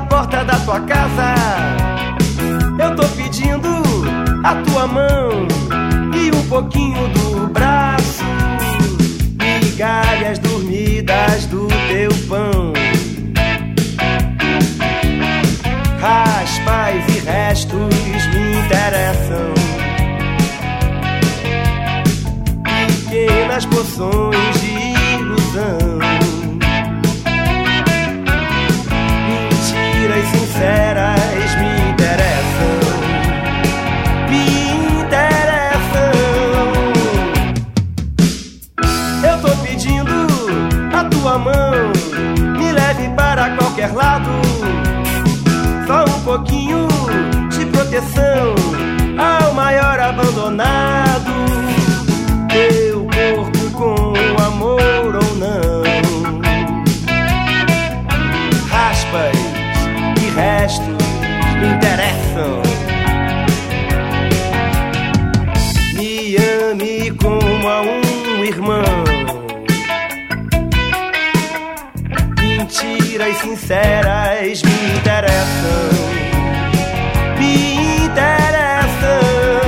porta da tua casa. Eu tô pedindo a tua mão e um pouquinho do braço, migalhas dormidas do teu pão, raspas e restos me interessam, pequenas poções de ilusão, mentiras sinceras me interessam, me interessam. Eu tô pedindo a tua mão, me leve para qualquer lado, só um pouquinho de proteção ao maior abandonado. Teu corpo com amor ou não, raspas e restos me interessam. Me ame como a um irmão, mentiras sinceras me interessam, me interessam.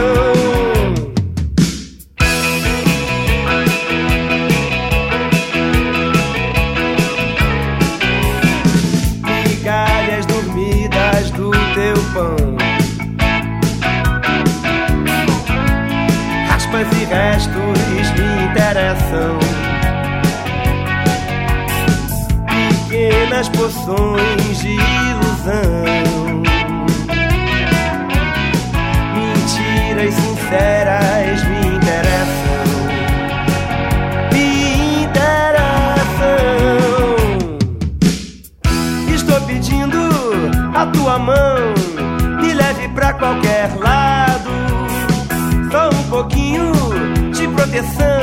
Migalhas dormidas do teu pão, raspas e restos me interessam, pequenas poções de ilusão, mentiras sinceras me interessam, me interessam. Estou pedindo a tua mão, me leve pra qualquer lado, só um pouquinho de proteção